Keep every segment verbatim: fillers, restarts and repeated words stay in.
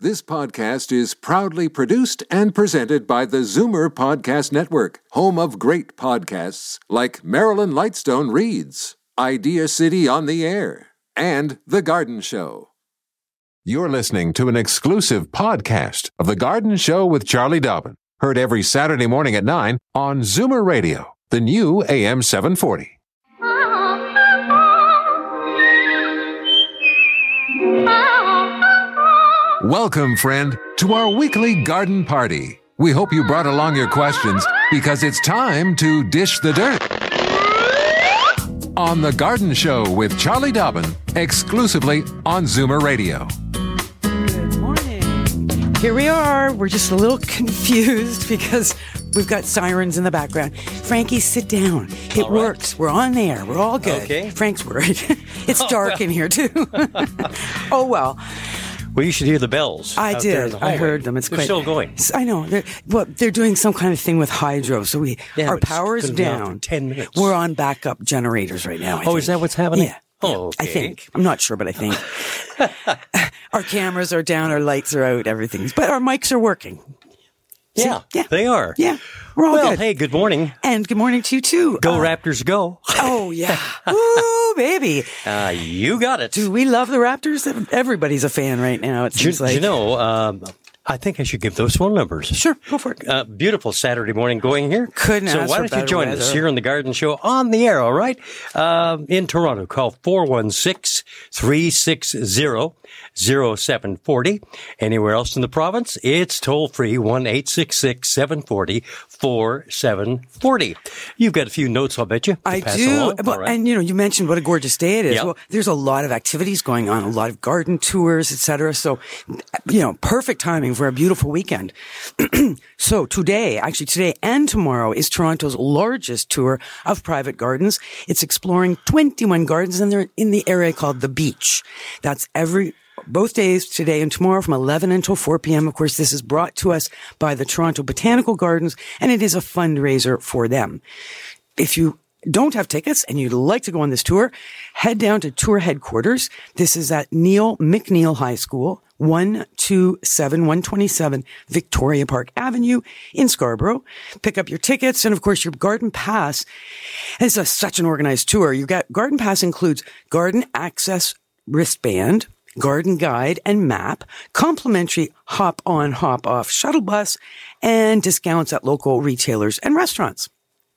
This podcast is proudly produced and presented by the Zoomer Podcast Network, home of great podcasts like Marilyn Lightstone Reads, Idea City on the Air, and The Garden Show. You're listening to an exclusive podcast of The Garden Show with Charlie Dobbin, heard every Saturday morning at nine on Zoomer Radio, the new A M seven forty. Welcome, friend, to our weekly garden party. We hope you brought along your questions because it's time to dish the dirt. On The Garden Show with Charlie Dobbin, exclusively on Zoomer Radio. Good morning. Here we are. We're just a little confused because we've got sirens in the background. Frankie, sit down. It all right. works. We're on there. We're all good. Okay. Frank's worried. It's dark in here, too. Oh, well. Well, you should hear the bells. I out there in did. the I hallway. heard them. It's They're quite, still going. I know. They're, well, they're doing some kind of thing with hydro. So we, Yeah, our but it's power's gonna be on for down. ten minutes. We're on backup generators right now. I Oh, think. is that what's happening? Yeah. Oh, okay. I think. I'm not sure, but I think. Our cameras are down, our lights are out, everything's. But our mics are working. Yeah, yeah. they are. Yeah. We're all well, good. hey, good morning. And good morning to you, too. Go Uh, Raptors, go. Oh, yeah. Ooh, baby. Uh, you got it. Do we love the Raptors? Everybody's a fan right now, it Do you, seems like. you know, um, I think I should give those phone numbers. Sure, go for it. Uh, beautiful Saturday morning going here. Couldn't So ask why for don't you better join weather. us here on the Garden Show on the air, all right? Um, in Toronto, call four one six, three six zero, zero seven four zero. Anywhere else in the province, it's toll-free, one eight six six, seven four zero, four seven four zero. You've got a few notes, I'll bet you. to I pass do. along. Well, All right. And, you know, you mentioned what a gorgeous day it is. Yep. Well, there's a lot of activities going on, a lot of garden tours, et cetera. So, you know, perfect timing for a beautiful weekend. So today, actually today and tomorrow is Toronto's largest tour of private gardens. It's exploring twenty-one gardens and they're in the area called The Beach. That's every both days, today and tomorrow, from eleven until four p.m. Of course, this is brought to us by the Toronto Botanical Gardens, and it is a fundraiser for them. If you don't have tickets and you'd like to go on this tour, head down to tour headquarters. This is at Neil McNeil High School, one two seven, one twenty-seven Victoria Park Avenue in Scarborough. Pick up your tickets and, of course, your garden pass. It's a, such an organized tour. Your garden pass includes garden access wristband, garden guide and map, complimentary hop-on, hop-off shuttle bus, and discounts at local retailers and restaurants.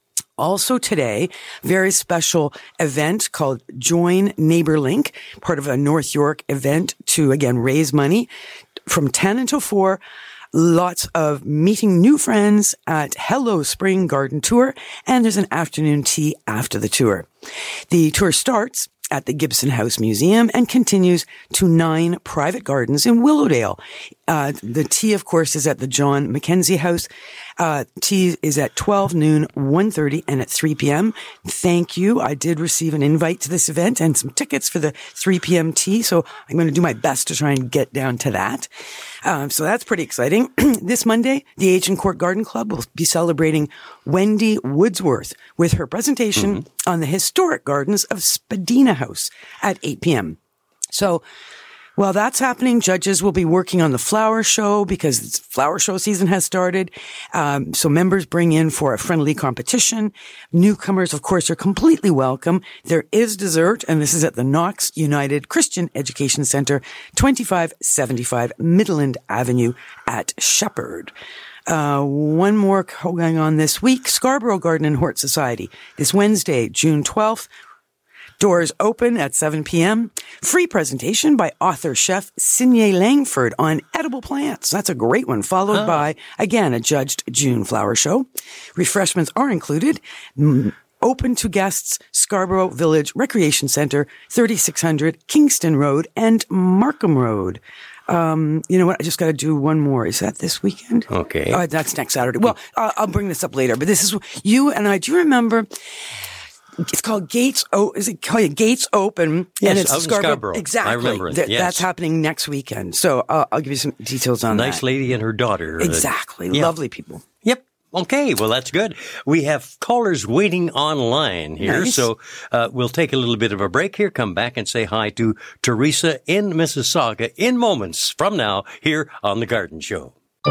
Also today, very special event called Join NeighborLink, part of a North York event to, again, raise money from ten until four. Lots of meeting new friends at Hello Spring Garden Tour, and there's an afternoon tea after the tour. The tour starts at the Gibson House Museum and continues to nine private gardens in Willowdale. Uh, the tea, of course, is at the John Mackenzie House. Uh, tea is at twelve noon, one thirty, and at three p.m. Thank you. I did receive an invite to this event and some tickets for the three p.m. tea, so I'm going to do my best to try and get down to that. Um, so that's pretty exciting. This Monday, the Ancient Court Garden Club will be celebrating Wendy Woodsworth with her presentation mm-hmm. on the historic gardens of Spadina House at eight p.m. So while that's happening, judges will be working on the flower show because flower show season has started. Um, so members bring in for a friendly competition. Newcomers, of course, are completely welcome. There is dessert, and this is at the Knox United Christian Education Center, twenty-five seventy-five Midland Avenue at Shepherd. Uh, one more going on this week. Scarborough Garden and Hort Society. This Wednesday, June twelfth. Doors open at seven p.m. Free presentation by author chef Signe Langford on edible plants. That's a great one. Followed oh. by, again, a judged June flower show. Refreshments are included. Mm, open to guests, Scarborough Village Recreation Center, thirty-six hundred Kingston Road and Markham Road. Um, you know what? I just got to do one more. Is that this weekend? Okay. Oh, that's next Saturday. Well, I'll, I'll bring this up later, but this is you and I. Do you remember? It's called Gates. Oh, is it called Gates Open? Yes, and it's out in Scarborough. Scarborough. Exactly. I remember it. Th- yes. That's happening next weekend. So uh, I'll give you some details on nice that. Nice lady and her daughter. Exactly. Yeah. Lovely people. Yep. Okay, well, that's good. We have callers waiting online here, Nice. so uh, we'll take a little bit of a break here, come back and say hi to Teresa in Mississauga in moments from now here on The Garden Show.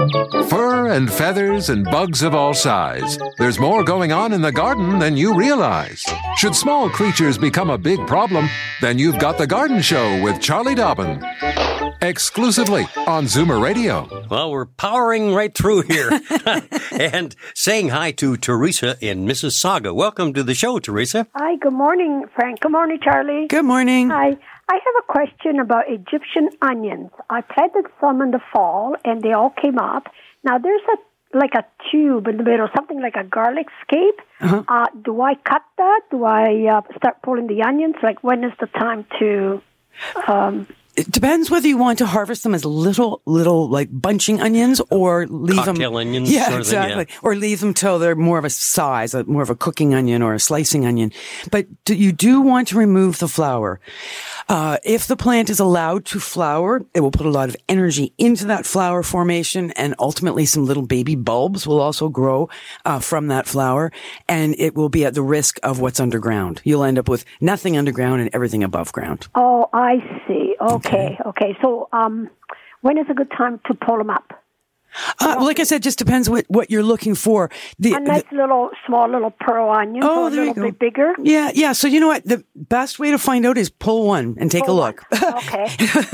Fur and feathers and bugs of all size. There's more going on in the garden than you realize. Should small creatures become a big problem, then you've got The Garden Show with Charlie Dobbin. Exclusively on Zoomer Radio. Well, we're powering right through here and saying hi to Teresa in Mississauga. Welcome to the show, Teresa. Hi, good morning, Frank. Good morning, Charlie. Good morning. Hi. I have a question about Egyptian onions. I planted some in the fall, and they all came up. Now, there's a like a tube in the middle, something like a garlic scape. Uh-huh. Uh, do I cut that? Do I uh, start pulling the onions? Like, when is the time to... Um, It depends whether you want to harvest them as little, little like bunching onions, or leave them cocktail onions. Yeah, sort of thing, exactly. yeah. Or leave them till they're more of a size, a, more of a cooking onion or a slicing onion. But do, you do want to remove the flower. Uh, if the plant is allowed to flower, it will put a lot of energy into that flower formation, and ultimately some little baby bulbs will also grow uh, from that flower, and it will be at the risk of what's underground. You'll end up with nothing underground and everything above ground. oh, I see. Okay, okay. So um, when is a good time to pull them up? Uh, well, like I said, just depends what, what you're looking for. The, A nice the, little, small little pearl onion, Oh, so a there you little go. bit bigger. yeah, yeah. So you know what? The best way to find out is pull one and take Pull a one. look. Okay.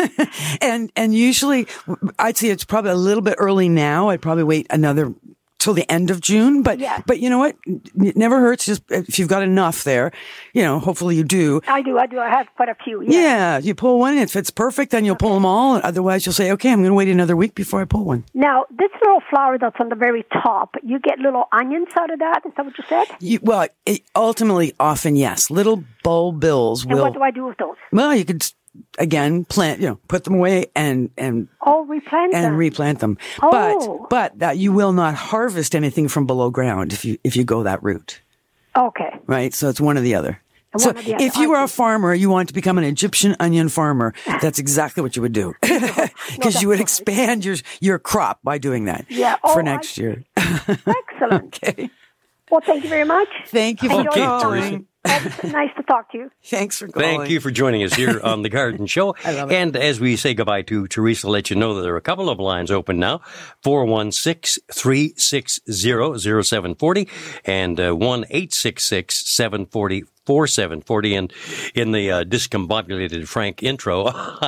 and and usually, I'd say it's probably a little bit early now. I'd probably wait another till the end of June. But Yeah. but you know what? It never hurts. Just if you've got enough there, you know. Hopefully you do. I do, I do. I have quite a few. Yeah. Yeah, you pull one. If it's perfect, then you'll pull them all. Otherwise, you'll say, okay, I'm going to wait another week before I pull one. Now, this little flower that's on the very top, you get little onions out of that? Is that what you said? You, well, it, ultimately, often yes, little bulb bills And will. what do I do with those? Well, you could again plant, you know, put them away and and Oh, replant and them. replant them. Oh. But but that you will not harvest anything from below ground if you if you go that route, Okay. right? So it's one or the other. One So or the other. if you I are a see. farmer, you want to become an Egyptian onion farmer, that's exactly what you would do. Because you would definitely. expand your your crop by doing that Yeah. Oh, for I next see. year. Excellent. Okay. Well, thank you very much. Thank you for Okay, calling. Teresa. Nice to talk to you. Thanks for calling. Thank you for joining us here on The Garden Show. I love it. And as we say goodbye to Teresa, let you know that there are a couple of lines open now, four one six, three six zero, zero seven four zero and uh, one eight six six, seven four zero, four seven four zero. And in the uh, discombobulated Frank intro,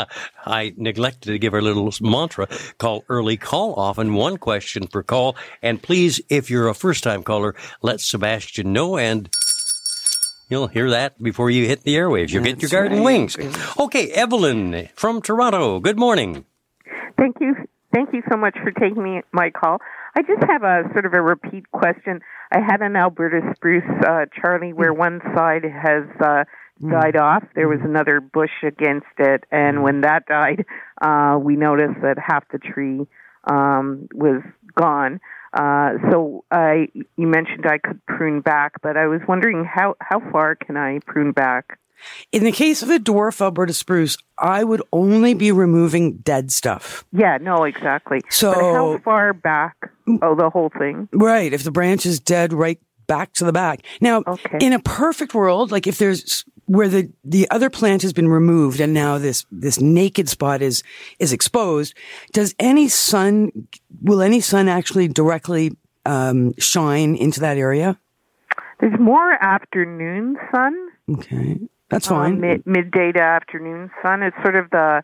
I neglected to give our little mantra called early call often, one question per call. And please, if you're a first-time caller, let Sebastian know, and you'll hear that before you hit the airwaves. You'll get your That's garden right. wings. Okay, Evelyn from Toronto. Good morning. Thank you. Thank you so much for taking me my call. I just have a sort of a repeat question. I had an Alberta spruce, uh, Charlie, where one side has uh, died off. There was another bush against it, and when that died, uh, we noticed that half the tree um, was gone. Uh, so I, you mentioned I could prune back, but I was wondering how, how far can I prune back? In the case of the dwarf Alberta spruce, I would only be removing dead stuff. Yeah, no, exactly. So- but how far back? Oh, the whole thing. Right. If the branch is dead, right back to the back. Now, Okay. in a perfect world, like if there's where the, the other plant has been removed and now this, this naked spot is, is exposed, does any sun, will any sun actually directly, um, shine into that area? There's more afternoon sun. Okay. That's Uh, fine. mid, midday to afternoon sun. It's sort of the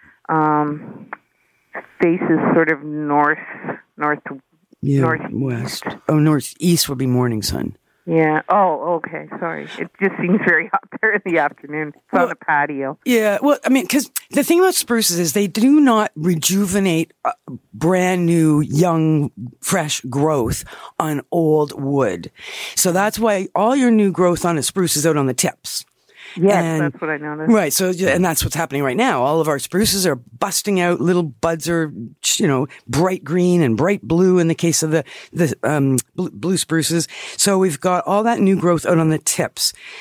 um, faces sort of north, north, yeah. northeast. West. Oh, northeast would be morning sun. Yeah. Oh, okay. Sorry. It just seems very hot there in the afternoon. It's Well- on the patio. Yeah, well, I mean, because the thing about spruces is they do not rejuvenate uh, brand new, young, fresh growth on old wood. So that's why all your new growth on a spruce is out on the tips. Yes, And- that's what I noticed. Right. So, and that's what's happening right now. All of our spruces are busting out. Little buds are, you know, bright green and bright blue in the case of the, the, um, blue, blue spruces. So we've got all that new growth out on the tips.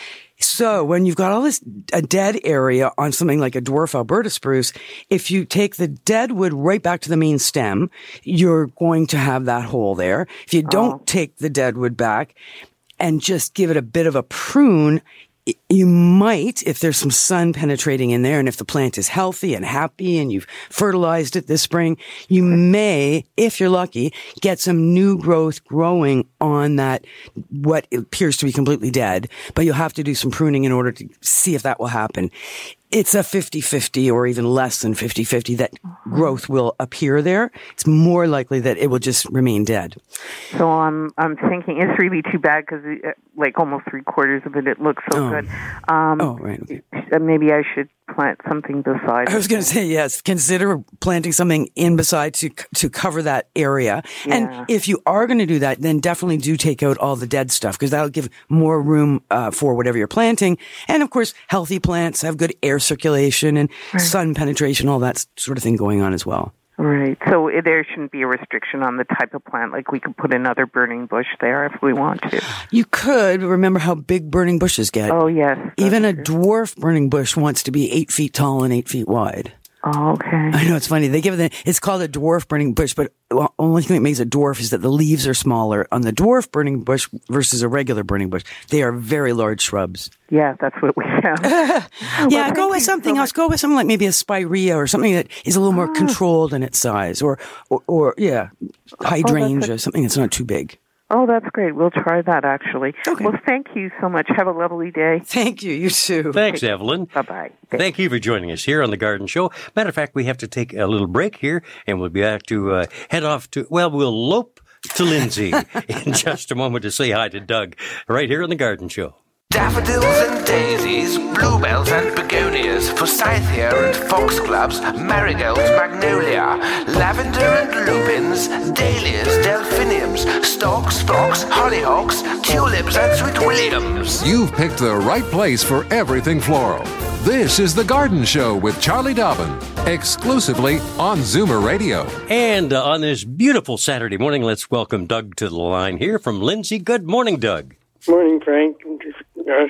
So when you've got all this a dead area on something like a dwarf Alberta spruce, if you take the dead wood right back to the main stem, you're going to have that hole there. If you don't Oh. take the dead wood back and just give it a bit of a prune, you might, if there's some sun penetrating in there and if the plant is healthy and happy and you've fertilized it this spring, you may, if you're lucky, get some new growth growing on that, what appears to be completely dead, but you'll have to do some pruning in order to see if that will happen. It's a fifty-fifty or even less than fifty-fifty that growth will appear there. It's more likely that it will just remain dead. So I'm I'm thinking it's really too bad because like almost three quarters of it it looks so Oh. good. Um, Oh, right. Okay. Maybe I should plant something beside. I was going to say, yes, consider planting something in beside to to cover that area. Yeah. And if you are going to do that, then definitely do take out all the dead stuff because that'll give more room uh, for whatever you're planting. And of course, healthy plants have good air circulation and sun penetration, all that sort of thing going on as well. Right. So eh, there shouldn't be a restriction on the type of plant. Like we could put another burning bush there if we want to. You could remember how big burning bushes get. Oh yes. Even a that's true. dwarf burning bush wants to be eight feet tall and eight feet wide. Oh, okay. I know, it's funny. They give it, the, it's called a dwarf burning bush, but the only thing that makes it dwarf is that the leaves are smaller on the dwarf burning bush versus a regular burning bush. They are very large shrubs. Yeah, that's what we have. Yeah, thank go with you something so else. Go with something like maybe a spirea or something that is a little more controlled in its size, or, or, or yeah, hydrangea, something that's not too big. Oh, that's great. We'll try that, actually. Okay. Well, thank you so much. Have a lovely day. Thank you. You too. Thanks, Evelyn. Bye-bye. Thank you for joining us here on The Garden Show. Matter of fact, we have to take a little break here, and we'll be back to uh, head off to, well, we'll lope to Lindsay in just a moment to say hi to Doug right here on The Garden Show. Daffodils and daisies, bluebells and begonias, forsythia and foxgloves, marigolds, magnolia, lavender and lupins, dahlias, delphiniums, stalks, phlox, hollyhocks, tulips and sweet williams. You've picked the right place for everything floral. This is The Garden Show with Charlie Dobbin, exclusively on Zoomer Radio. And uh, on this beautiful Saturday morning, let's welcome Doug to the line here from Lindsay. Good morning, Doug. Morning, Frank. Uh,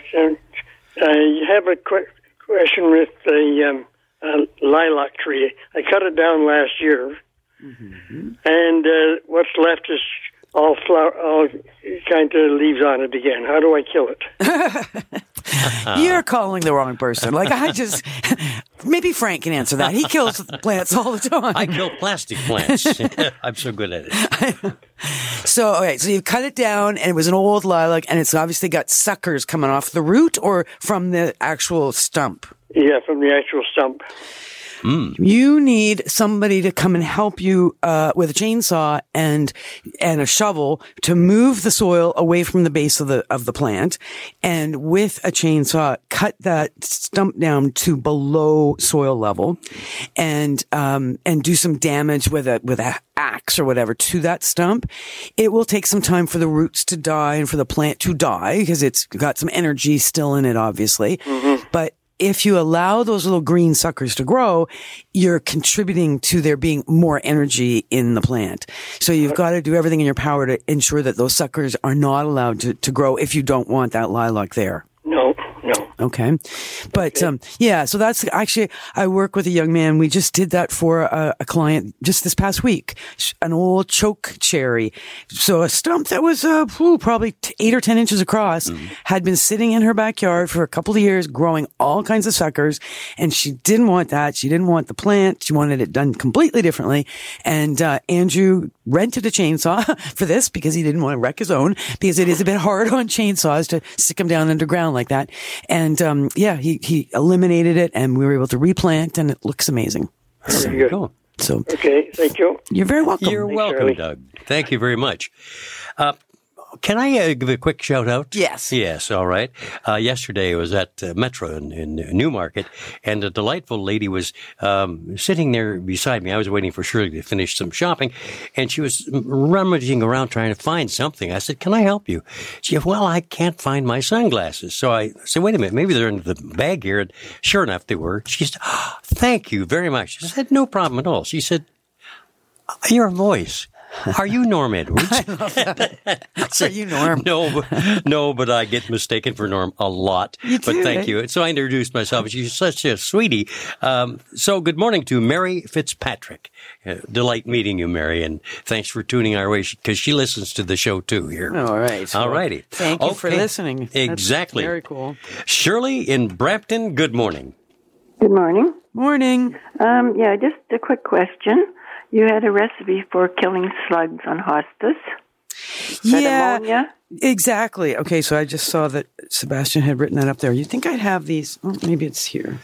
I have a quick question with the um, uh, lilac tree. I cut it down last year, mm-hmm. and uh, what's left is all flower, all kind of leaves on it again. How do I kill it? You're calling the wrong person. Like, I just, maybe Frank can answer that. He kills plants all the time. I kill plastic plants. I'm so good at it. So, okay, so you cut it down, and it was an old lilac, and it's obviously got suckers coming off the root or from the actual stump. Yeah, from the actual stump. Mm. You need somebody to come and help you uh, with a chainsaw and and a shovel to move the soil away from the base of the of the plant, and with a chainsaw cut that stump down to below soil level, and um and do some damage with a with a axe or whatever to that stump. It will take some time for the roots to die and for the plant to die because it's got some energy still in it, obviously, mm-hmm. but if you allow those little green suckers to grow, you're contributing to there being more energy in the plant. So you've got to do everything in your power to ensure that those suckers are not allowed to, to grow if you don't want that lilac there. No, no. Okay. But, Okay. um, yeah, so that's actually, I work with a young man. We just did that for a, a client just this past week, an old choke cherry. So a stump that was, uh, ooh, probably t- eight or ten inches across mm-hmm. had been sitting in her backyard for a couple of years, growing all kinds of suckers. And she didn't want that. She didn't want the plant. She wanted it done completely differently. And, uh, Andrew rented a chainsaw for this because he didn't want to wreck his own, because it is a bit hard on chainsaws to stick them down underground like that. And, um, yeah, he, he eliminated it, and we were able to replant, and it looks amazing. Very good. Cool. So, Okay, thank you. you're very welcome. You're Thanks, welcome, Charlie. Doug. Thank you very much. Uh, Can I uh, give a quick shout out? Yes. Yes, all right. Uh, yesterday I was at uh, Metro in, in Newmarket, and a delightful lady was um, sitting there beside me. I was waiting for Shirley to finish some shopping, and she was rummaging around trying to find something. I said, "Can I help you?" She said, "Well, I can't find my sunglasses." So I said, "Wait a minute, maybe they're in the bag here." And sure enough, they were. She said, "Oh, thank you very much." I said, "No problem at all." She said, "Your voice Are you Norm Edwards? Are you Norm? No, but, no, but I get mistaken for Norm a lot. You but do, thank eh? you. So I introduced myself. She's such a sweetie. Um, so good morning to Mary Fitzpatrick. Uh, delight meeting you, Mary, and thanks for tuning our way because she listens to the show too here. All right. All Well, righty. Thank you for Okay. listening. That's Exactly. very cool. Shirley in Brampton, good morning. Good morning. Morning. Um, yeah, just a quick question. You had a recipe for killing slugs on hospice. Is that Yeah, ammonia? exactly. Okay, so I just saw that Sebastian had written that up there. You think I'd have these? Oh, maybe it's here.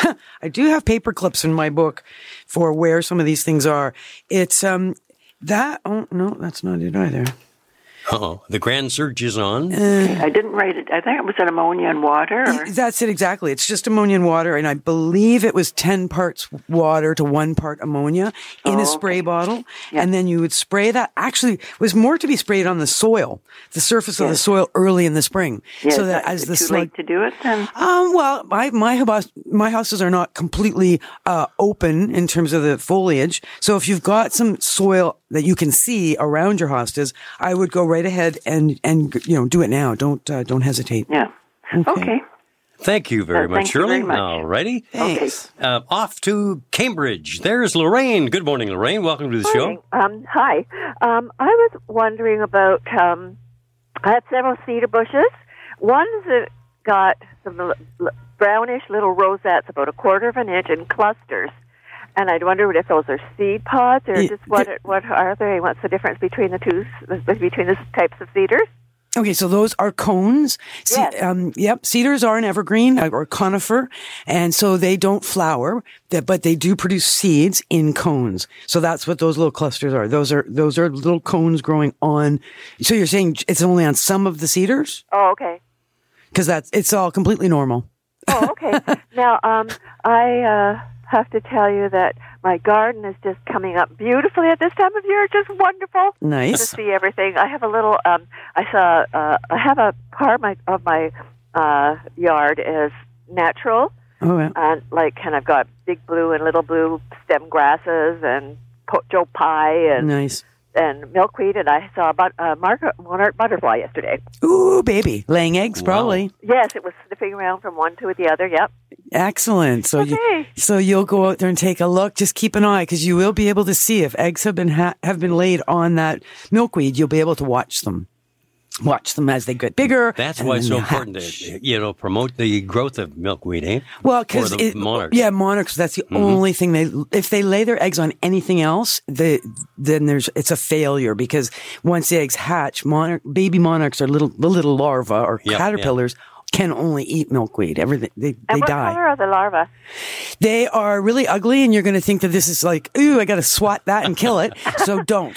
I do have paper clips in my book for where some of these things are. It's um that. Oh no, that's not it either. Uh-oh. The grand search is on. I didn't write it. I think it was an ammonia and water. Or? That's it exactly. It's just ammonia and water, and I believe it was ten parts water to one part ammonia in Oh, a spray okay. bottle, Yeah. and then you would spray that. Actually, it was more to be sprayed on the soil, the surface of the Yes. soil early in the spring, Yeah, so is that that as the too slug. late to do it then? Um, well, my my house my houses are not completely uh, open in terms of the foliage. So if you've got some soil that you can see around your hostas, I would go right ahead and and you know do it now. Don't uh, don't hesitate. Yeah. Okay. Thank you very Uh, much, thank you Shirley. very much. All righty. Thanks. Uh, off to Cambridge. There's Lorraine. Good morning, Lorraine. Welcome to the show. Um, hi. Um, I was wondering about, um, I have several cedar bushes. One's uh, got some l- l- brownish little rosettes, about a quarter of an inch in clusters. And I wondered if those are seed pods or Yeah, just what the- what are they? What's the difference between the two, between the types of cedars? Okay, so those are cones. Ce- Yes. um, yep, cedars are an evergreen uh, or conifer, and so they don't flower, that- but they do produce seeds in cones. So that's what those little clusters are. Those are those are little cones growing on. So you're saying it's only on some of the cedars? Oh, okay. Because that's it's all completely normal. Oh, okay. Now, um, I uh, have to tell you that my garden is just coming up beautifully at this time of year. Just wonderful to Nice. see everything. I have a little. Um, I saw. Uh, I have a part of my, of my uh, yard is natural, Oh, yeah. and like, and I've got big blue and little blue stem grasses and po- joe pie and Nice. and milkweed. And I saw a but, uh, market, monarch butterfly yesterday. Ooh, baby, laying eggs, Wow. probably. Yes, it was sniffing around from one to the other. Yep. Excellent. So you, Okay. so you'll go out there and take a look. Just keep an eye because you will be able to see if eggs have been ha- have been laid on that milkweed. You'll be able to watch them, watch them as they get bigger. That's and why it's then so they important hatch. to, you know, promote the growth of milkweed, eh? Well, Or because the monarchs. yeah, monarchs. That's the only thing they. If they lay their eggs on anything else, they then there's it's a failure because once the eggs hatch, monarch baby monarchs are little the little larvae or Yep, caterpillars can only eat milkweed. Everything they And they what die. color are the larvae? They are really ugly, and you're going to think that this is like, ooh, I got to swat that and kill it. So don't.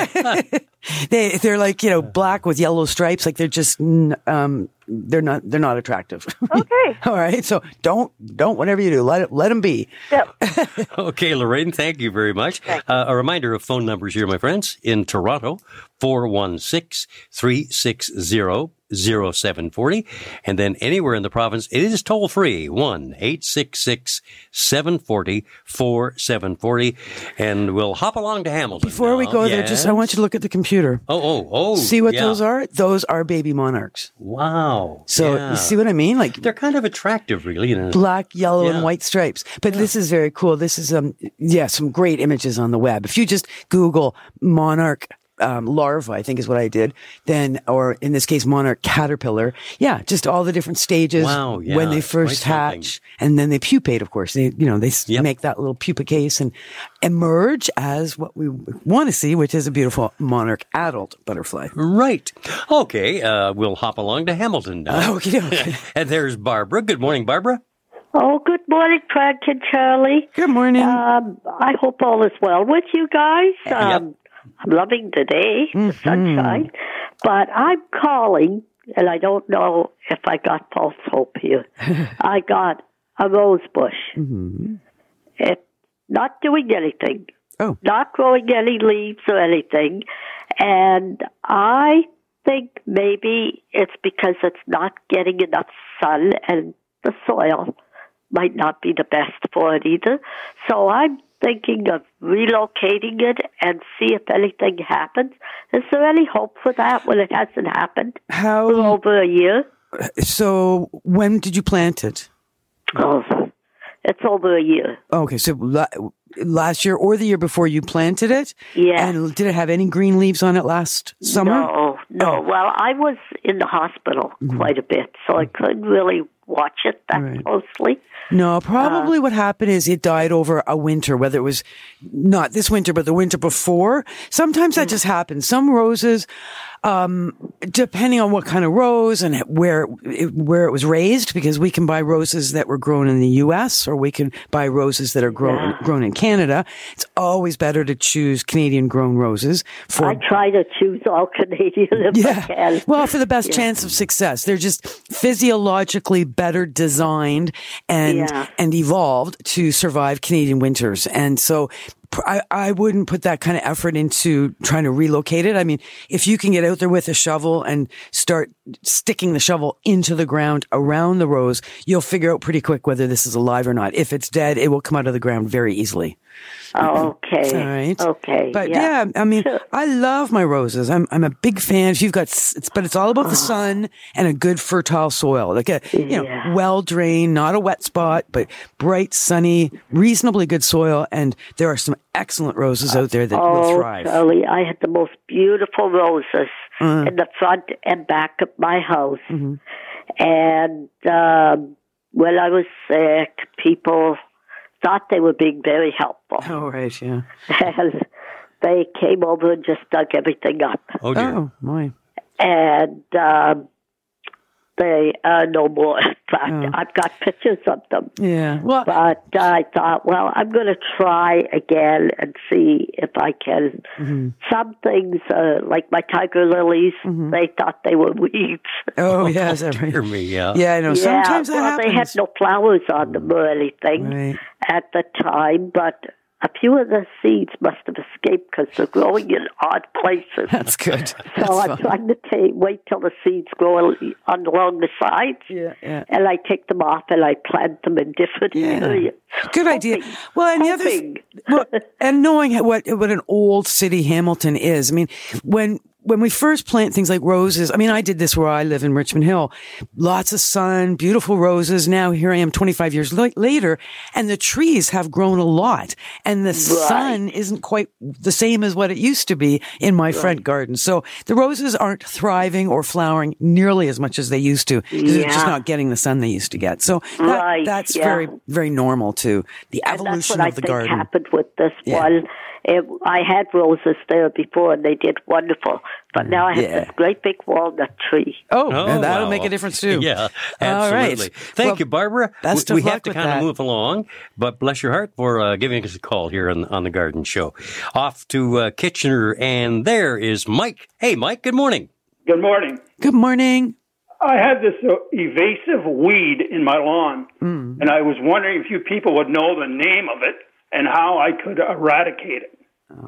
they they're like you know black with yellow stripes. Like they're just n- um they're not they're not attractive. Okay. All right. So don't don't whatever you do, let it let them be. Yep. Okay, Lorraine, thank you very much. Uh, a reminder of phone numbers here, my friends. In Toronto, four one six, three six zero, zero seven four zero. And then anywhere in the province, it is toll free, one eight six six, seven four zero, four seven four zero. And we'll hop along to Hamilton. Before we now. go there, just I Yes? want you to look at the computer. Oh, oh, oh. See what yeah. those are? Those are baby monarchs. Wow. So yeah. you see what I mean? Like They're kind of attractive, really. You know. black, yellow, Yeah. and white stripes. But this is very cool. This is um yeah, some great images on the web. If you just Google monarch um, larva, I think is what I did, then, or in this case, monarch caterpillar. Yeah, just all the different stages Wow, yeah, when they quite first something. hatch, and then they pupate. Of course, they you know they s Yep. make that little pupa case and emerge as what we want to see, which is a beautiful monarch adult butterfly. Right. Okay, uh, we'll hop along to Hamilton now. Okay, okay. And there's Barbara. Good morning, Barbara. Oh, good morning, Frank and Charlie. Good morning. Um, I hope all is well with you guys. Um, I'm loving the day, the sunshine. But I'm calling, and I don't know if I got false hope here. I got a rose bush. Mm-hmm. It's not doing anything. Oh. Not growing any leaves or anything. And I think maybe it's because it's not getting enough sun and the soil might not be the best for it either. So I'm thinking of relocating it and see if anything happens. Is there any hope for that when it hasn't happened How, for over a year? So when did you plant it? Oh, it's over a year. Okay, so la- last year or the year before you planted it? Yeah. And did it have any green leaves on it last summer? No, no. Oh. Well, I was in the hospital quite a bit, so I couldn't really watch it that Right. closely. No, probably what happened is it died over a winter, whether it was not this winter, but the winter before. Sometimes that just happens. Some roses, um, depending on what kind of rose and where it, where it was raised, because we can buy roses that were grown in the U S or we can buy roses that are grown Yeah. grown in Canada. It's always better to choose Canadian grown roses for I try to choose all Canadian if I yeah. can. Well, for the best Yeah. chance of success. They're just physiologically better designed and Yeah. and evolved to survive Canadian winters. And so pr- I, I wouldn't put that kind of effort into trying to relocate it. I mean, if you can get out there with a shovel and start sticking the shovel into the ground around the rose, you'll figure out pretty quick whether this is alive or not. If it's dead, it will come out of the ground very easily. Oh, okay. All right. Okay. But yeah, I mean, I love my roses. I'm I'm a big fan. If you've got, s- it's, but it's all about the sun and a good fertile soil, like a you know Yeah. well drained, not a wet spot, but bright, sunny, reasonably good soil. And there are some excellent roses out there that will Oh, thrive. Charlie, I had the most beautiful roses Uh. in the front and back of my house. Mm-hmm. And um, when I was sick, people thought they were being very helpful. Oh right, yeah. And they came over and just dug everything up. Oh, dear. Oh my. And um, they are no more. In fact, Oh. I've got pictures of them. Yeah. Well, But I thought, well, I'm going to try again and see if I can. Mm-hmm. Some things, uh, like my tiger lilies, they thought they were weeds. oh yeah, is that right? Hear me, yeah. Yeah, I know. Sometimes yeah, that well, happens. they had no flowers on them or anything Right. at the time, but a few of the seeds must have escaped because they're growing in odd places. That's good. So That's I'm fine. trying to take, wait till the seeds grow on, along the sides, Yeah, yeah. and I take them off and I plant them in different Yeah. areas. Good idea. Hoping- Well, and the other, hoping. well, and knowing what what an old city Hamilton is. I mean, when when we first plant things like roses, I mean, I did this where I live in Richmond Hill. Lots of sun, beautiful roses. Now here I am twenty-five years la- later, and the trees have grown a lot, and the sun isn't quite the same as what it used to be in my front garden. So the roses aren't thriving or flowering nearly as much as they used to because they're just Yeah. not getting the sun they used to get. So that, Right, that's yeah. very, very normal too. The And that's evolution what of the I think garden. happened with this Yeah. one. It, I had roses there before, and they did wonderful. But now I have Yeah. this great big walnut tree. Oh, Oh, and that'll wow. make a difference too. Yeah, All right. absolutely. Thank Well, you, Barbara. best we of we luck have to with kind that. of move along, but bless your heart for uh, giving us a call here on, on the Garden Show. Off to uh, Kitchener, and there is Mike. Hey, Mike, good morning. Good morning. Good morning. I had this uh, evasive weed in my lawn, Mm. and I was wondering if you people would know the name of it and how I could eradicate it.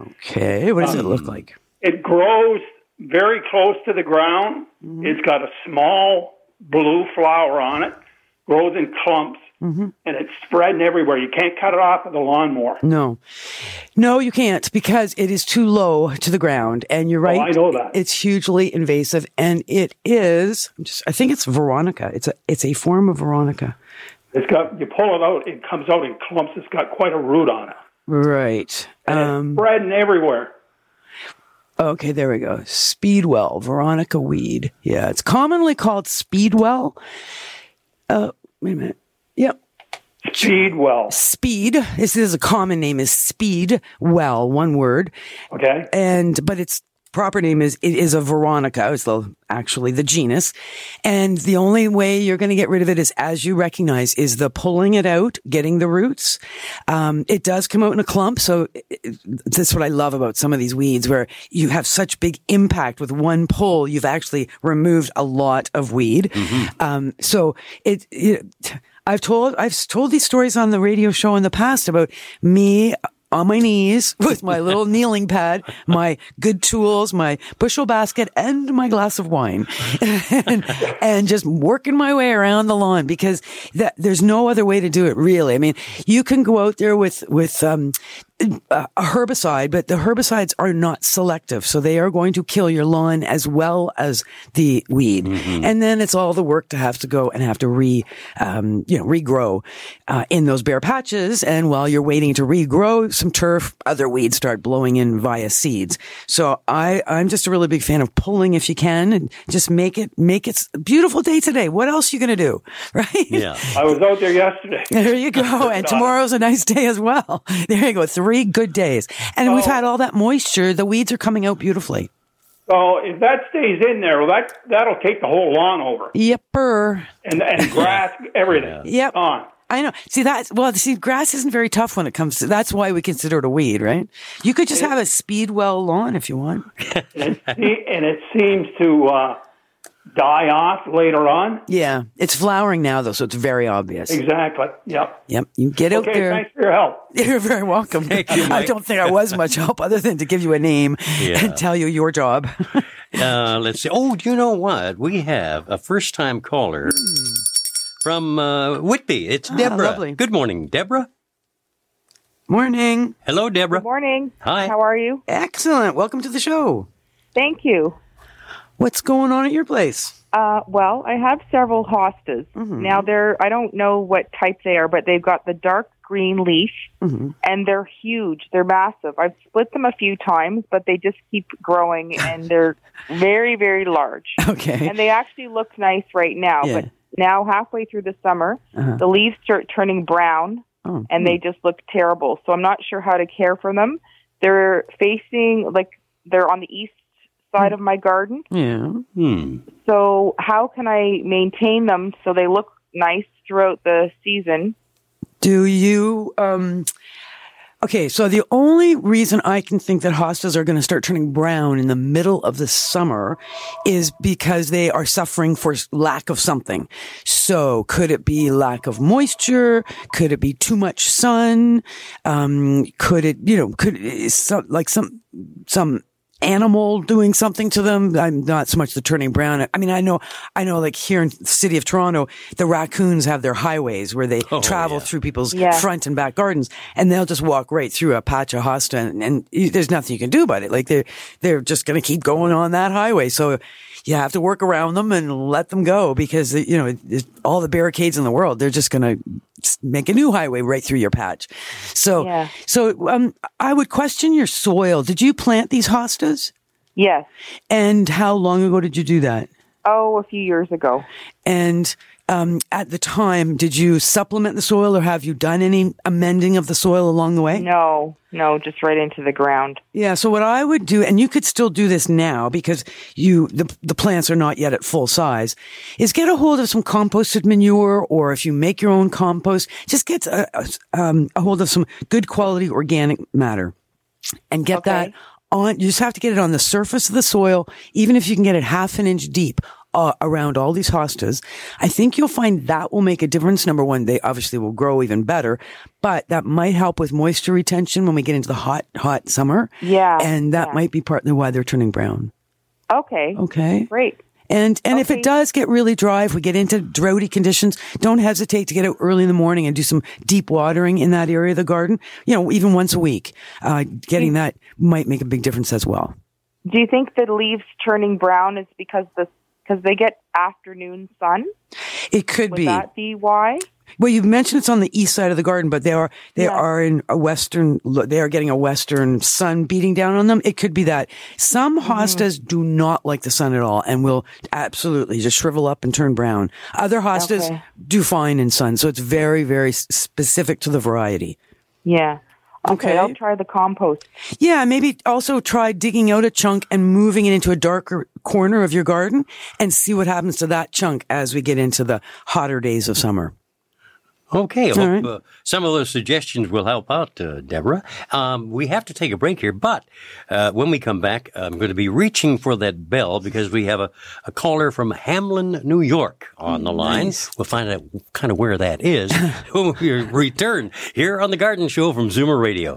Okay. What does it Um, look like? It grows very close to the ground. Mm-hmm. It's got a small blue flower on it, grows in clumps, Mm-hmm. and it's spreading everywhere. You can't cut it off with a lawnmower. No, no, you can't because it is too low to the ground. And you're right. Oh, I know that. It's hugely invasive, and it is. I'm just, I think it's Veronica. It's a, it's a form of Veronica. It's got, you pull it out, it comes out in clumps. It's got quite a root on it. Right. And Um, it's spreading everywhere. okay, there we go. Speedwell, Veronica weed. Yeah, it's commonly called Speedwell. Uh, wait a minute. Yep. Speedwell. Speed. This is a common name is Speedwell, one word. Okay. And, but its proper name is, it is a Veronica. It's the, actually the genus. And the only way you're going to get rid of it is, as you recognize, is the pulling it out, getting the roots. Um, it does come out in a clump. So it, it, that's what I love about some of these weeds where you have such big impact with one pull. You've actually removed a lot of weed. Um, so it, it I've told, I've told these stories on the radio show in the past about me on my knees with my little kneeling pad, my good tools, my bushel basket, and my glass of wine, and, and just working my way around the lawn because that, there's no other way to do it, really. I mean, you can go out there with, with, um, a herbicide, but the herbicides are not selective. So they are going to kill your lawn as well as the weed. Mm-hmm. And then it's all the work to have to go and have to re, um, you know, regrow, uh, in those bare patches. And while you're waiting to regrow some turf, other weeds start blowing in via seeds. So I, I'm just a really big fan of pulling if you can and just make it, make it a beautiful day today. What else are you going to do? Right? Yeah. I was out there yesterday. There you go. And tomorrow's a nice day as well. There you go. Three Three good days. And oh. we've had all that moisture. The weeds are coming out beautifully. So if that stays in there, well, that, that'll take the whole lawn over. Yepper. And, and grass, everything. Yep. On. I know. See, that's, well, see, grass isn't very tough when it comes to, that's why we consider it a weed, right? You could just have a Speedwell lawn if you want. and, it, and it seems to, uh, die off later on. Yeah. It's flowering now, though, so it's very obvious. Exactly. Yep. Yep. You get out okay, there. Thanks for your help. You're very welcome. Thank you, Mike. I don't think I was much help other than to give you a name yeah. and tell you your job. uh, let's see. Oh, you know what? We have a first-time caller mm. from uh, Whitby. It's ah, Deborah. Lovely. Good morning, Deborah. Morning. Hello, Deborah. Good morning. Hi. How are you? Excellent. Welcome to the show. Thank you. What's going on at your place? Uh, well, I have several hostas. Mm-hmm. Now, they're, I don't know what type they are, but they've got the dark green leaf, mm-hmm. and they're huge. They're massive. I've split them a few times, but they just keep growing, and they're very, very large. Okay. And they actually look nice right now, yeah. but now halfway through the summer, uh-huh. the leaves start turning brown, oh, and hmm. they just look terrible. So I'm not sure how to care for them. They're facing, like, they're on the east side of my garden. Yeah. Hmm. So how can I maintain them so they look nice throughout the season? Do you, um, okay, so the only reason I can think that hostas are going to start turning brown in the middle of the summer is because they are suffering for lack of something. So could it be lack of moisture? Could it be too much sun? Um, could it, you know, could it, so, like some, some, animal doing something to them. I'm not so much the turning brown. I mean, I know, I know like here in the city of Toronto, the raccoons have their highways where they oh, travel yeah. through people's yeah. front and back gardens, and they'll just walk right through a patch of hosta, and, and there's nothing you can do about it. Like they're, they're just going to keep going on that highway. So you have to work around them and let them go because, you know, all the barricades in the world, they're just going to make a new highway right through your patch. So, yeah. so, um, I would question your soil. Did you plant these hostas? Yes. And how long ago did you do that? Oh, a few years ago. And, um, at the time, did you supplement the soil or have you done any amending of the soil along the way? No, no, just right into the ground. Yeah. So what I would do, and you could still do this now because you, the, the plants are not yet at full size, is get a hold of some composted manure, or if you make your own compost, just get a, a, um, a hold of some good quality organic matter and get okay. that on. You just have to get it on the surface of the soil, even if you can get it half an inch deep. Uh, around all these hostas. I think you'll find that will make a difference. Number one, they obviously will grow even better, but that might help with moisture retention when we get into the hot, hot summer. Yeah. And that yeah. might be partly why they're turning brown. Okay. Okay. Great. And, and okay. if it does get really dry, if we get into droughty conditions, don't hesitate to get out early in the morning and do some deep watering in that area of the garden, you know, even once a week. Uh, getting that might make a big difference as well. Do you think the leaves turning brown is because the Because they get afternoon sun? It could Would be. Would that be why? Well, you've mentioned it's on the east side of the garden, but they are, they yeah. are in a western, they are getting a western sun beating down on them. It could be that. Some hostas mm-hmm. do not like the sun at all and will absolutely just shrivel up and turn brown. Other hostas okay. do fine in sun. So it's very, very specific to the variety. Yeah. Okay, okay, I'll try the compost. Yeah, maybe also try digging out a chunk and moving it into a darker corner of your garden and see what happens to that chunk as we get into the hotter days of summer. Okay, I All hope right. uh, some of those suggestions will help out, uh, Deborah. Um, we have to take a break here, but uh, when we come back, I'm going to be reaching for that bell because we have a, a caller from Hamlin, New York on the line. Nice. We'll find out kind of where that is when we return here on The Garden Show from Zoomer Radio.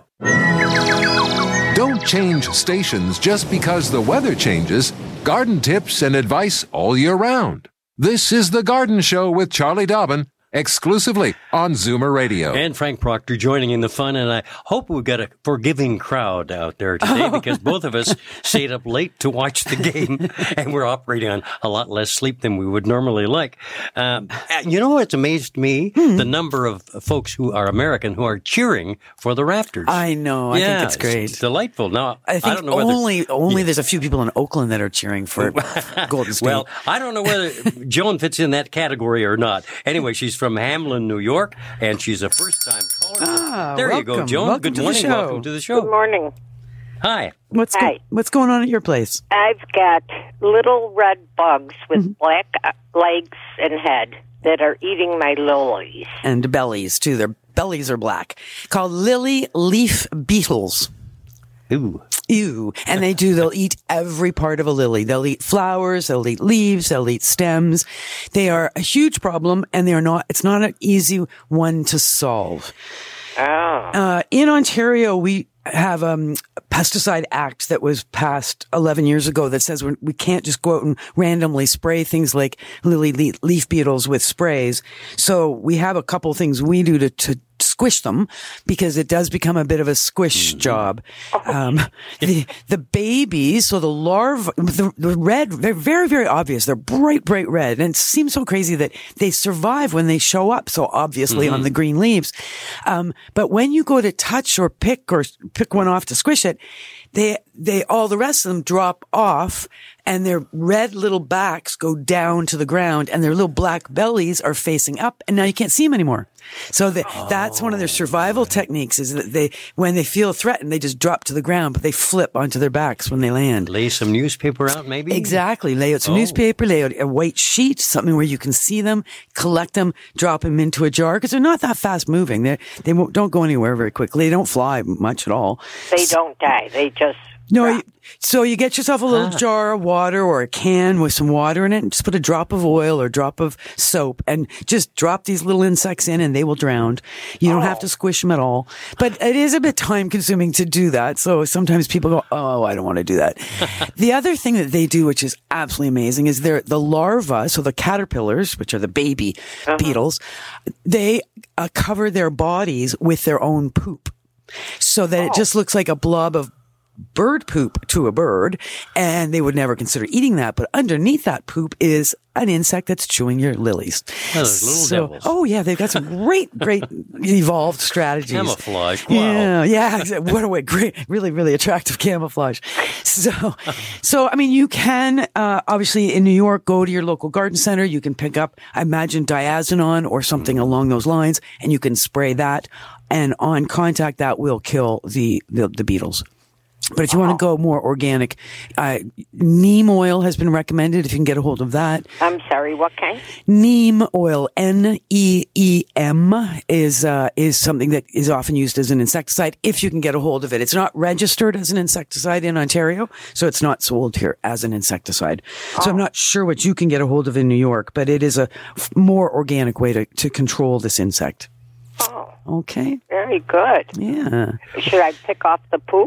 Don't change stations just because the weather changes. Garden tips and advice all year round. This is The Garden Show with Charlie Dobbin, exclusively on Zoomer Radio. And Frank Proctor joining in the fun, and I hope we've got a forgiving crowd out there today because both of us stayed up late to watch the game, and we're operating on a lot less sleep than we would normally like. Um, you know what's amazed me? Hmm. The number of folks who are American who are cheering for the Raptors. I know. I yeah, think it's great. It's delightful. Now, I think I don't know whether, only only there's a few people in Oakland that are cheering for Golden State. Well, I don't know whether Joan fits in that category or not. Anyway, she's from Hamlin, New York, and she's a first-time caller. Ah, there you go, welcome. Joan. Welcome Good to the morning. show. Welcome to the show. Good morning. Hi. What's Hi. go- what's going on at your place? I've got little red bugs with Mm-hmm. black uh, legs and head that are eating my lilies. And bellies too. Their bellies are black. Called lily leaf beetles. Ooh. Ew. And they do, they'll eat every part of a lily. They'll eat flowers, they'll eat leaves, they'll eat stems. They are a huge problem and they are not, it's not an easy one to solve. Oh. Uh, in Ontario, we have um, a pesticide act that was passed eleven years ago that says we we can't just go out and randomly spray things like lily le- leaf beetles with sprays. So we have a couple things we do to, to squish them because it does become a bit of a squish mm-hmm. job. Um, the, the babies, so the larvae, the, the red, they're very, very obvious. They're bright, bright red. And it seems so crazy that they survive when they show up so obviously mm-hmm. on the green leaves. Um, but when you go to touch or pick or pick one off to squish it, they, they, all the rest of them drop off and their red little backs go down to the ground and their little black bellies are facing up and now you can't see them anymore. So the, oh. that's one of their survival techniques is that they, when they feel threatened, they just drop to the ground, but they flip onto their backs when they land. Lay some newspaper out, maybe? Exactly. Lay out some oh. newspaper, lay out a white sheet, something where you can see them, collect them, drop them into a jar, because they're not that fast moving. They they won't, don't go anywhere very quickly. They don't fly much at all. They don't die. They just... No, you, so you get yourself a little Ah. jar of water or a can with some water in it and just put a drop of oil or a drop of soap and just drop these little insects in and they will drown. You don't Oh. have to squish them at all. But it is a bit time consuming to do that. So sometimes people go, oh, I don't want to do that. The other thing that they do, which is absolutely amazing, is they're the larvae, so the caterpillars, which are the baby Uh-huh. beetles, they uh, cover their bodies with their own poop so that Oh. it just looks like a blob of bird poop to a bird, and they would never consider eating that. But underneath that poop is an insect that's chewing your lilies. Oh, those little So- devils. oh yeah, they've got some great, great evolved strategies. Camouflage. Wow. Yeah, yeah. exactly. What a way, great, really, really attractive camouflage. So, so I mean, you can uh, obviously in New York go to your local garden center. You can pick up, I imagine, diazinon or something along those lines, and you can spray that. And on contact, that will kill the the, the beetles. But if you want to go more organic, uh, neem oil has been recommended if you can get a hold of that. I'm sorry, what kind? Neem oil, N E E M, is uh, is something that is often used as an insecticide if you can get a hold of it. It's not registered as an insecticide in Ontario, so it's not sold here as an insecticide. So I'm not sure what you can get a hold of in New York, but it is a f- more organic way to, to control this insect. Oh, Okay? very good. Yeah. Should I pick off the poop?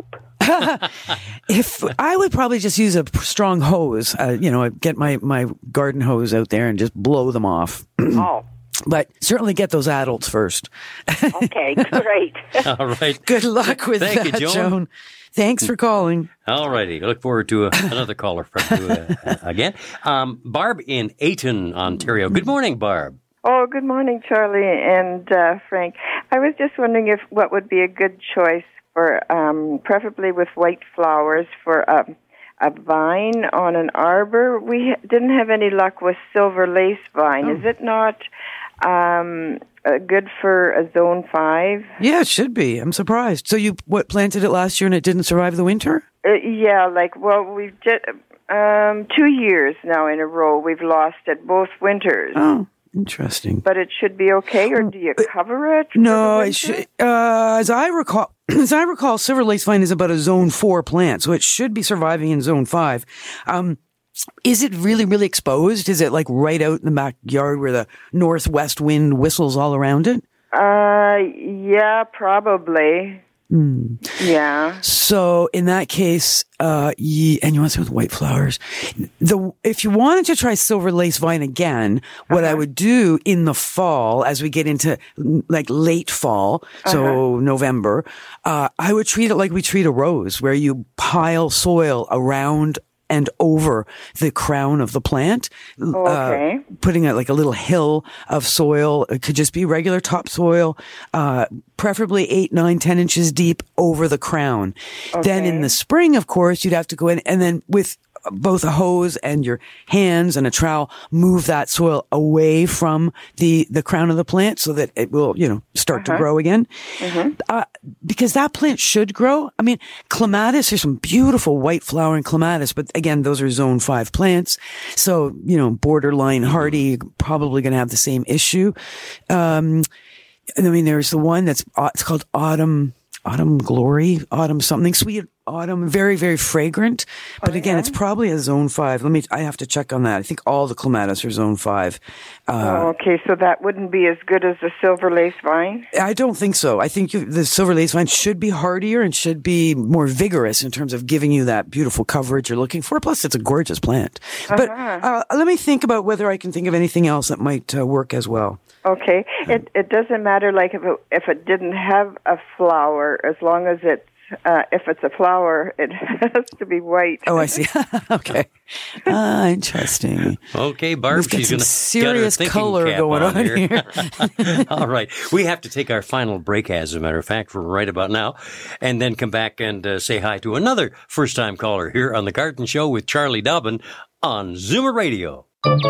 If I would probably just use a strong hose, uh, you know, get my, my garden hose out there and just blow them off. Oh, But certainly get those adults first. okay, great. All right. Good luck with Thank that, you, Joan. Joan. Thanks for calling. All righty. Look forward to uh, another caller from you uh, again. Um, Barb in Ayton, Ontario. Good morning, Barb. Oh, good morning, Charlie and uh, Frank. I was just wondering if what would be a good choice for, um, preferably with white flowers, for a, a vine on an arbor. We didn't have any luck with silver lace vine. Oh. Is it not um, uh, good for a zone five? Yeah, it should be. I'm surprised. So you what planted it last year and it didn't survive the winter? Uh, yeah, like, well, we've just, um, two years now in a row we've lost it, both winters. Oh. Interesting. But it should be okay, or do you cover it? No, it should, uh, as I recall, as I recall, silver lace vine is about a zone four plant, so it should be surviving in zone five. Um, is it really, really exposed? Is it like right out in the backyard where the northwest wind whistles all around it? Uh, yeah, probably. Mm. Yeah. So in that case, uh, ye, and you want to say with white flowers, the, if you wanted to try silver lace vine again, what uh-huh. I would do in the fall, as we get into like late fall, so uh-huh. November, uh, I would treat it like we treat a rose, where you pile soil around and over the crown of the plant, okay. uh, putting it like a little hill of soil. It could just be regular topsoil, uh, preferably eight, nine, ten inches deep over the crown. Okay. Then in the spring, of course, you'd have to go in and then with both a hose and your hands and a trowel, move that soil away from the, the crown of the plant so that it will, you know, start uh-huh. to grow again. Uh-huh. Uh, because that plant should grow. I mean, clematis, there's some beautiful white flowering clematis, but again, those are zone five plants. So, you know, borderline hardy, probably going to have the same issue. Um, I mean, there's the one that's, it's called autumn, autumn glory, autumn something, sweet autumn, very, very fragrant. But okay. again, it's probably a zone five. Let me, I have to check on that. I think all the clematis are zone five. Uh, oh, okay. So that wouldn't be as good as the silver lace vine? I don't think so. I think you, the silver lace vine should be hardier and should be more vigorous in terms of giving you that beautiful coverage you're looking for. Plus, it's a gorgeous plant. Uh-huh. But uh, let me think about whether I can think of anything else that might uh, work as well. Okay. It it doesn't matter, like, if it, if it didn't have a flower, as long as it's Uh, if it's a flower, it has to be white. Oh, I see. Okay. Ah, interesting. Okay, Barb, We've got she's some going to serious get her color cap going on, on here. here. All right. We have to take our final break, as a matter of fact, for right about now, and then come back and uh, say hi to another first-time caller here on The Garden Show with Charlie Dobbin on Zoomer Radio.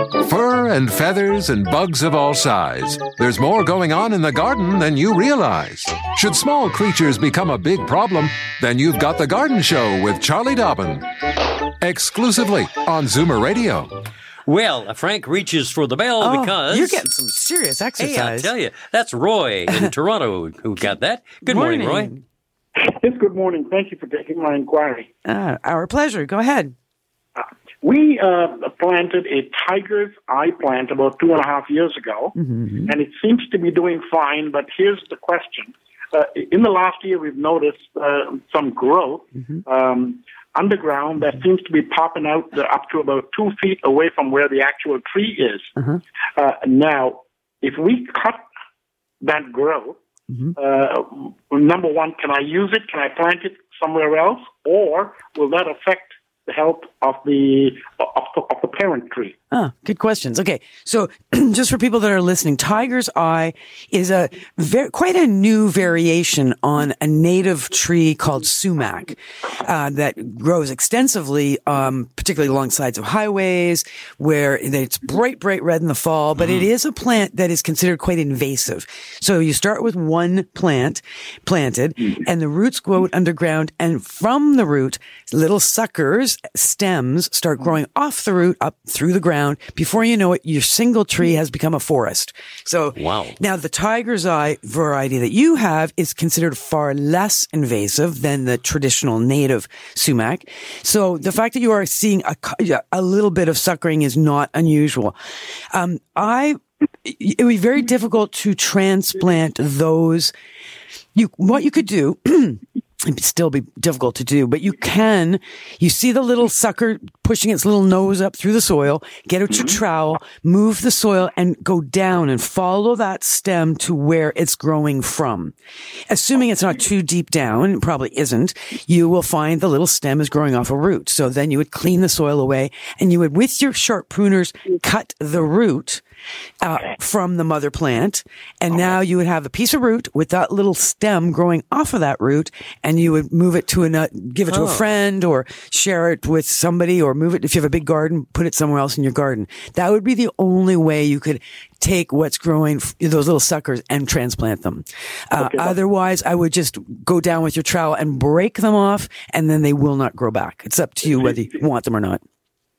Fur and feathers and bugs of all size. There's more going on in the garden than you realize. Should small creatures become a big problem, then you've got The Garden Show with Charlie Dobbin. Exclusively on Zoomer Radio. Well, Frank reaches for the bell oh, because... You're getting some serious exercise. Hey, I tell you, that's Roy in Toronto who got that. Good morning, morning Roy. Yes, good morning. Thank you for taking my inquiry. Uh, our pleasure. Go ahead. Uh, we uh, planted a tiger's eye plant about two and a half years ago, mm-hmm. and it seems to be doing fine, but here's the question. Uh, in the last year, we've noticed uh, some growth mm-hmm. um, underground that seems to be popping out uh, up to about two feet away from where the actual tree is. Mm-hmm. Uh, now, if we cut that growth, mm-hmm. uh, number one, can I use it? Can I plant it somewhere else? Or will that affect the health of the of the, of the parent tree? Ah, good questions. Okay, so just for people that are listening, tiger's eye is a very, quite a new variation on a native tree called sumac uh, that grows extensively, um, particularly along sides of highways, where it's bright, bright red in the fall. But mm-hmm. it is a plant that is considered quite invasive. So you start with one plant planted, mm-hmm. and the roots go out underground, and from the root, little suckers, stems, start growing off the root up through the ground. Before you know it, your single tree has become a forest. So wow. Now the tiger's eye variety that you have is considered far less invasive than the traditional native sumac. So the fact that you are seeing a, a little bit of suckering is not unusual. Um, I, it would be very difficult to transplant those. You, what you could do, it'd still be difficult to do, but you can, you see the little sucker pushing its little nose up through the soil, get out your trowel, move the soil and go down and follow that stem to where it's growing from. Assuming it's not too deep down, it probably isn't, you will find the little stem is growing off a root. So then you would clean the soil away and you would, with your sharp pruners, cut the root Uh, from the mother plant. And okay. now you would have a piece of root with that little stem growing off of that root, and you would move it to a, give it to oh. a friend or share it with somebody, or move it, if you have a big garden, put it somewhere else in your garden. That would be the only way you could take what's growing, those little suckers, and transplant them. Uh, okay. Otherwise, I would just go down with your trowel and break them off, and then they will not grow back. It's up to you whether you want them or not.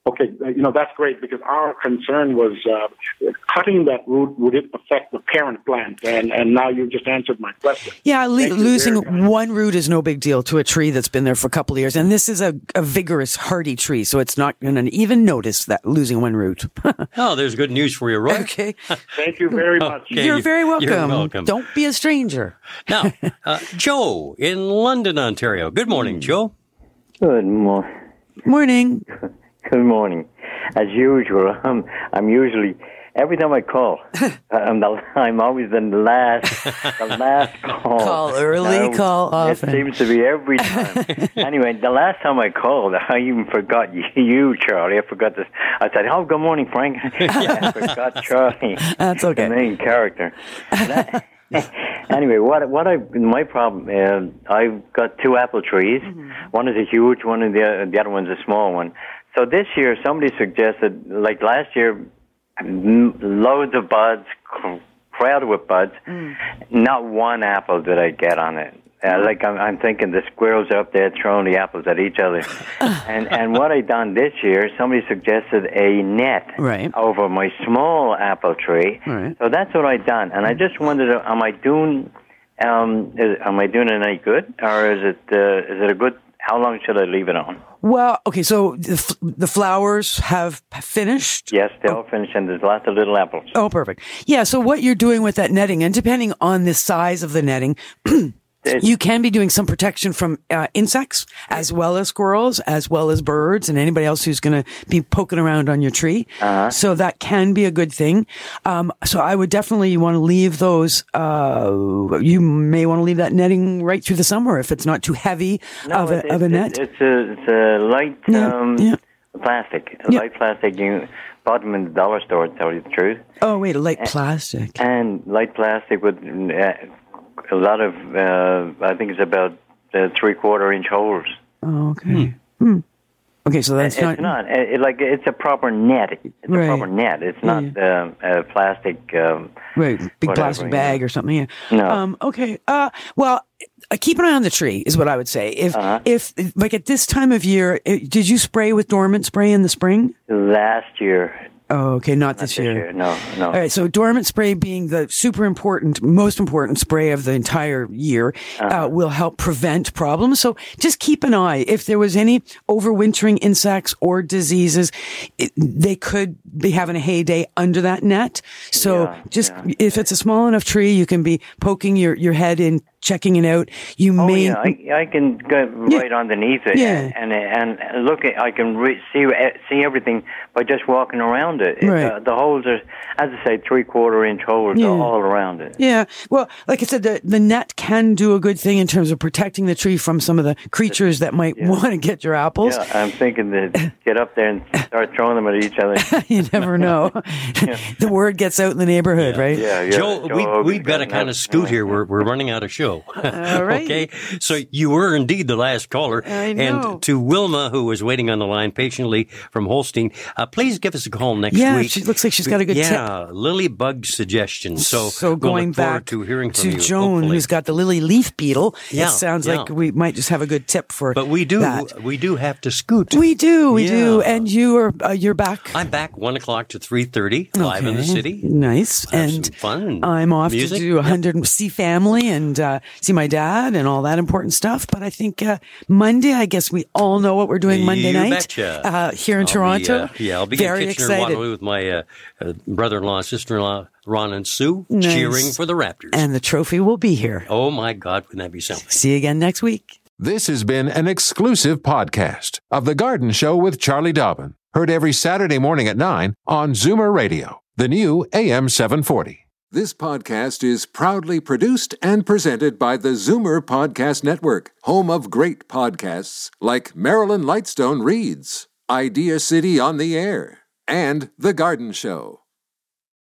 Okay, uh, you know, that's great because our concern was uh, cutting that root, would it affect the parent plant? And, and now you've just answered my question. Yeah, le- losing one root is no big deal to a tree that's been there for a couple of years. And this is a, a vigorous, hardy tree, so it's not going to even notice that losing one root. Oh, there's good news for you, Roy. Okay. Thank you very much. Okay, You're very welcome. You're welcome. Don't be a stranger. Now, uh, Joe in London, Ontario. Good morning, Joe. Good morning. Morning. Good morning. As usual, I'm, I'm usually, every time I call, I'm, the, I'm always in the last, the last call. Call early, now, call often. It seems to be every time. Anyway, the last time I called, I even forgot you, Charlie. I forgot this. I said, oh, good morning, Frank. I forgot Charlie. That's okay. The main character. That, anyway, what what I my problem is I've got two apple trees. Mm-hmm. One is a huge one, and the the other one's a small one. So this year, somebody suggested, like last year, loads of buds, crowded with buds. Mm. Not one apple did I get on it. Uh, like I'm, I'm thinking the squirrels are up there throwing the apples at each other. and and what I done this year, somebody suggested a net right. over my small apple tree. Right. So that's what I done. And I just wondered, am I doing um is, am I doing it any good, or is it uh, is it a good? How long should I leave it on? Well, okay, so the, f- the flowers have finished? Yes, they're all finished, and there's lots of little apples. Oh, perfect. Yeah, so what you're doing with that netting, and depending on the size of the netting, you can be doing some protection from uh, insects, as well as squirrels, as well as birds, and anybody else who's going to be poking around on your tree. Uh-huh. So that can be a good thing. Um, so I would definitely want to leave those, uh, you may want to leave that netting right through the summer if it's not too heavy no, of, a, it, of a it, net. It's a, it's a light yeah. Um, yeah. plastic. A yeah. light plastic. You bought them in the dollar store, to tell you the truth. Oh, wait, a light and, plastic. And light plastic with... Uh, a lot of, uh, I think it's about uh, three-quarter inch holes. Oh, okay. Hmm. Hmm. Okay, so that's it's not... It's not. It, like, it's a proper net. It's right. a proper net. It's not yeah. uh, a plastic... Um, right, big whatever, plastic bag know. or something. Yeah. No. Um, okay, uh, well, uh, keep an eye on the tree is what I would say. If, uh-huh. if like, at this time of year, it, did you spray with dormant spray in the spring? Last year... Oh, okay, not, not this, this year. year. No, no. All right, so dormant spray being the super important, most important spray of the entire year, uh-huh. uh, will help prevent problems. So just keep an eye. If there was any overwintering insects or diseases, it, they could be having a heyday under that net. So yeah, just, yeah. if it's a small enough tree, you can be poking your, your head in, checking it out. You oh, may... yeah, I, I can go right yeah. underneath it yeah. and, and and look at, I can re- see see everything by just walking around it. Right. it uh, the holes are, as I say, three-quarter inch holes yeah. all around it. Yeah. Well, like I said, the, the net can do a good thing in terms of protecting the tree from some of the creatures that might yeah. want to get your apples. Yeah, I'm thinking to get up there and start throwing them at each other. You never know. yeah. The word gets out in the neighborhood, yeah. right? Yeah, yeah. Joe, Joe we, Hogan's we've got to kind of scoot here. We're, we're running out of show. All right. Okay, so you were indeed the last caller. I know. And to Wilma, who was waiting on the line patiently from Holstein, uh, please give us a call next yeah, week. Yeah, she looks like she's got a good yeah, tip. Yeah, lily bug suggestions. So, so going we'll look back to hearing from to you, Joan, hopefully. who's got the lily leaf beetle, yeah, it sounds yeah. like we might just have a good tip for But we do, that. we do have to scoot. We do, we yeah. do. And you are, uh, you're back. I'm back one o'clock to three thirty, live okay. in the city. Nice. Have and some fun. I'm off music. to do one hundred yep. see family and uh, see my dad and all that important stuff. But I think uh, Monday, I guess we all know what we're doing Monday you night betcha. Uh, here in I'll Toronto. Be, uh, yeah, I'll be very in excited. Kitchener-Waterloo with my uh, uh, brother-in-law, sister-in-law, Ron and Sue, nice. cheering for the Raptors. And the trophy will be here. Oh, my God, wouldn't that be something? See you again next week. This has been an exclusive podcast of The Garden Show with Charlie Dobbin. Heard every Saturday morning at nine on Zoomer Radio, the new A M seven forty. This podcast is proudly produced and presented by the Zoomer Podcast Network, home of great podcasts like Marilyn Lightstone Reads, Idea City on the Air, and The Garden Show.